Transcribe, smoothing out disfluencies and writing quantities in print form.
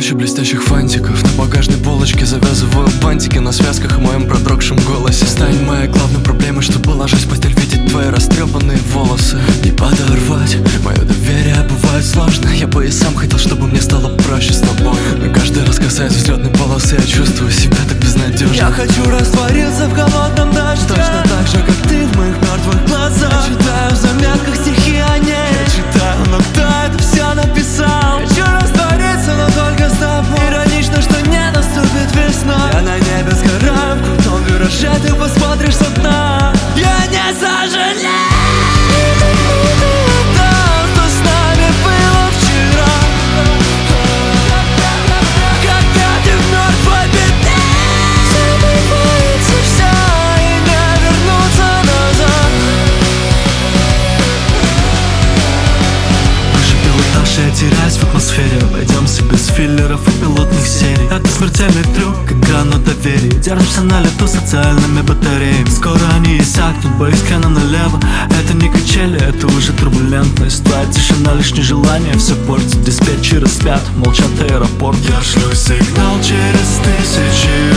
куча блестящих фантиков. На багажной полочке завязываю бантики на связках и моем продрогшем голосе. Стань моей главной проблемой, чтобы ложась в постель, видеть твои растрепанные волосы. Не подорвать мое доверие бывает сложно. Я бы и сам хотел, чтобы мне стало проще с тобой. Но каждый раз касаясь взлетной полосы, я чувствую себя так безнадежно. Я хочу раствориться в холодном дожде, точно так же, как ты в моих мертвых глазах. Я читаю в заметках стихи о ней. Я читаю, но кто это все написал? Хочу раствориться, но только с тобой. Иронично, что не наступит весна. Я на небе сгораю в крутом вираже, ты посмотришь со дна. Я не сожалею. Теряюсь в атмосфере, обойдемся без филлеров и пилотных серий. Это смертельный трюк, как грана доверия. Держимся на лету социальными батареями. Скоро они иссякнут, бейскэна налево. Это не качели, это уже турбулентность. Твоя тишина, лишнее желание все портит. Диспетчеры спят, молчат аэропорт. Я шлю сигнал через тысячи